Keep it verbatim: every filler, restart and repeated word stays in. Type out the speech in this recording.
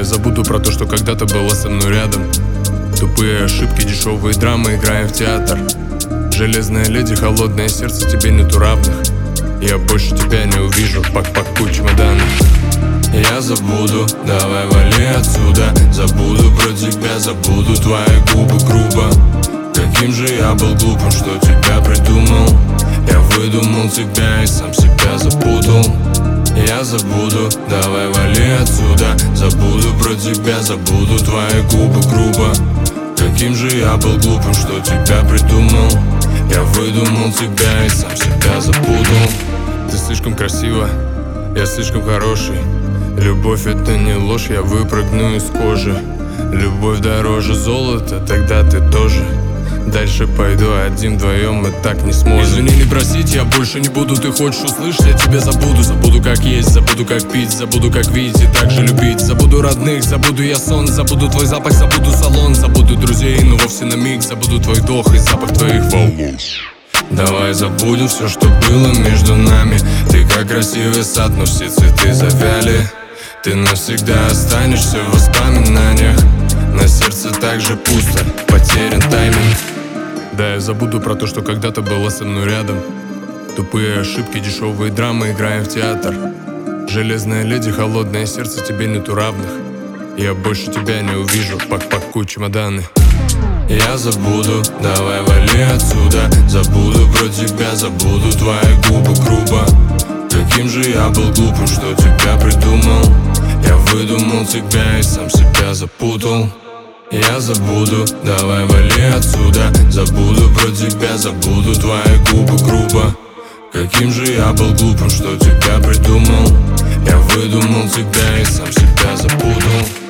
я забуду про то, что когда-то была со мной рядом. Тупые ошибки, дешевые драмы, играем в театр. Железная леди, холодное сердце, тебе нету равных. Я больше тебя не увижу, пак-пакуй чемоданы. Я забуду, давай вали отсюда. Забуду про тебя, забуду твои губы грубо. Каким же я был глупым, что тебя придумал. Я выдумал тебя и сам себя запутал. Я забуду, давай вали отсюда. Забуду про тебя, забуду твои губы грубо. Каким же я был глупым, что тебя придумал. Я выдумал тебя и сам себя запутал. Ты слишком красива, я слишком хороший. Любовь — это не ложь, я выпрыгну из кожи. Любовь дороже золота, тогда ты тоже. Дальше пойду один, вдвоем мы так не сможем. Извини, не просить, я больше не буду. Ты хочешь услышать, я тебя забуду. Забуду, как есть, забуду, как пить. Забуду, как видеть и так же любить. Забуду родных, забуду я сон. Забуду твой запах, забуду салон. Забуду друзей, но вовсе на миг. Забуду твой вдох и запах твоих волос. Давай забудем все, что было между нами. Ты как красивый сад, но все цветы завяли. Ты навсегда останешься в воспоминаниях. На сердце так же пусто, потерян тайминг. Да, я забуду про то, что когда-то была со мной рядом. Тупые ошибки, дешевые драмы, играем в театр. Железная леди, холодное сердце, тебе нету равных. Я больше тебя не увижу, пак-пакуй чемоданы. Я забуду, давай вали отсюда. Забуду про тебя, забуду твои губы грубо. Каким же я был глупым, что тебя придумал. Я выдумал тебя и сам себя запутал. Я забуду, давай вали отсюда. Забуду про тебя, забуду твои губы грубо. Каким же я был глупым, что тебя придумал. Я выдумал тебя и сам себя запутал.